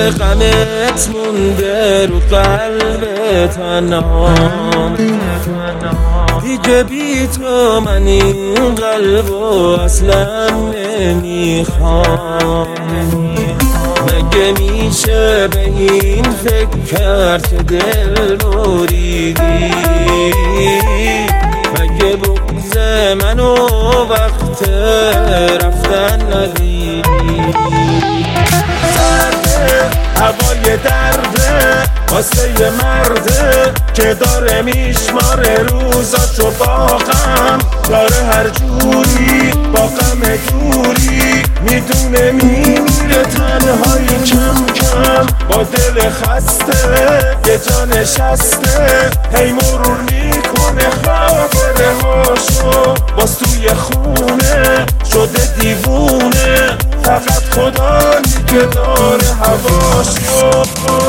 غمت مونده رو قلب تنها، دیگه بی تو من این قلبو اصلا نمیخوام. مگه میشه به این فکر کرد که دل بریدی؟ مگه بغض منو وقت رفتن ندیدی؟ سرده هوای درده واسه یه مرده که داره میشماره روزاشو با غم، داره هر جوری با غم دوری میدونه میمیره تنهایی کم کم، با دل خسته یه جا نشسته هی مرور میکنه خاطره هاشو، باز توی خونه شده دیوونه، فقط خدایی که داره هواشو.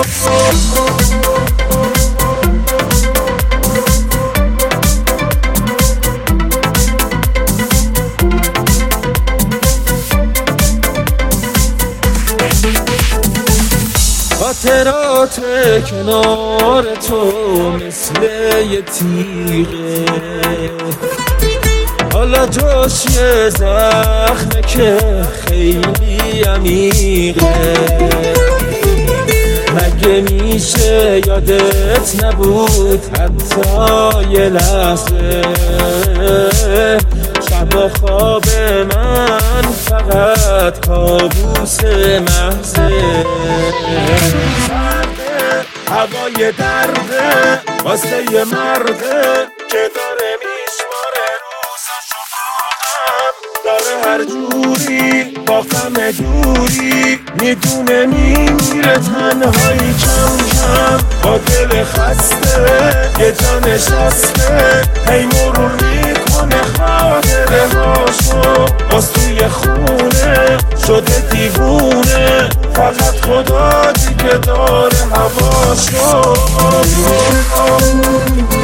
خاطرات کنار تو مثل یه تیغه، حالا جاش یه زخمه که خیلی عمیقه. مگه میشه یادت نبود حتی یه لحظه؟ شب خواب من فقط کابوس محضه. هوای درده واسه یه مرده که داره میشماره روزاشو با غم، داره هر جوری با غم دوری میدونه میمیره تنهایی کم کم، با دل خسته یه جا نشسته هی مرور میکنه خاطره هاشو، باز توی خونه شده دیوونه، فقط خدایی که داره هواشو.